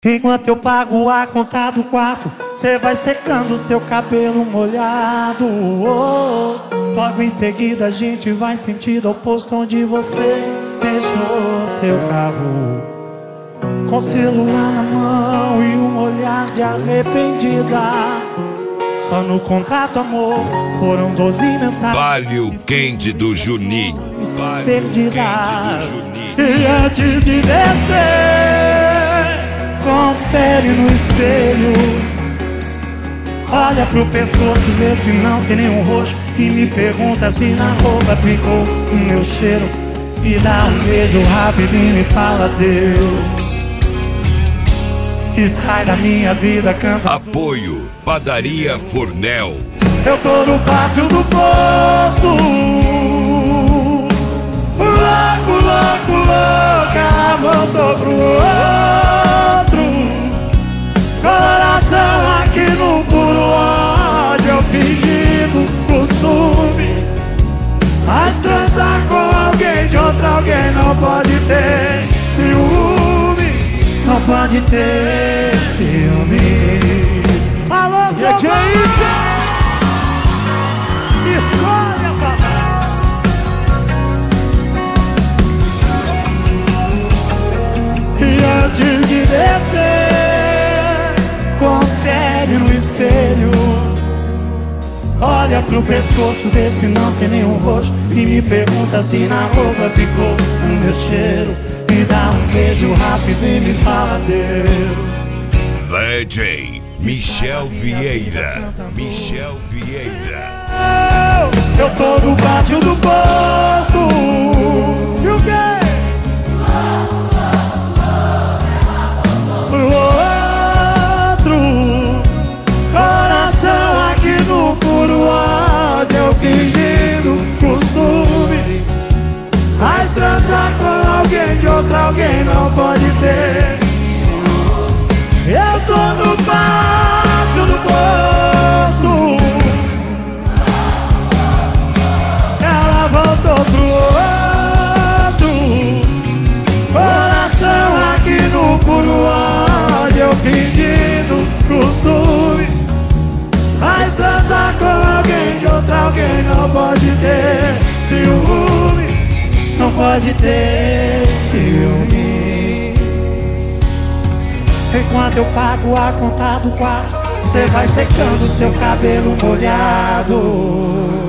Enquanto eu pago a conta do quarto, cê vai secando seu cabelo molhado. Logo em seguida a gente vai sentido oposto, onde você deixou seu carro, com celular na mão e um olhar de arrependida. Só no contato, amor, foram 12 mensagens. Vale o quente do Juninho. Perdidas. E antes de descer, confere no espelho, olha pro pescoço, vê se não tem nenhum roxo, e me pergunta se na roupa ficou o meu cheiro. E dá um beijo rápido e me fala Deus. E sai da minha vida cantando. Apoio Padaria Fornel. Eu tô no pátio do posto, louco, louco, louca, ela voltou pro outro. Coração aqui no puro ódio, eu fingindo costume. Mas transar com alguém de outro alguém não pode ter ciúme. Não pode ter ciúme. Alô, seu que é isso? Escolha, papai. E antes de descer, confere no espelho, olha pro pescoço, vê se não tem nenhum roxo, e me pergunta se na roupa ficou o meu cheiro. Me dá um beijo rápido e me fala Deus. DJ Michel Vieira. Michel Vieira. Eu tô no pátio do posto. E o quê? Pro outro. Coração aqui no puro ódio, eu fingindo costume. Mas transar com alguém de outro alguém não pode ter. Eu tô no pátio do posto, ela voltou pro outro. Coração aqui no puro ódio, eu fingindo costume. Mas transar com alguém de outro alguém não pode ter ciúme. Não pode ter ciúme. Enquanto eu pago a conta do quarto, cê vai secando seu cabelo molhado.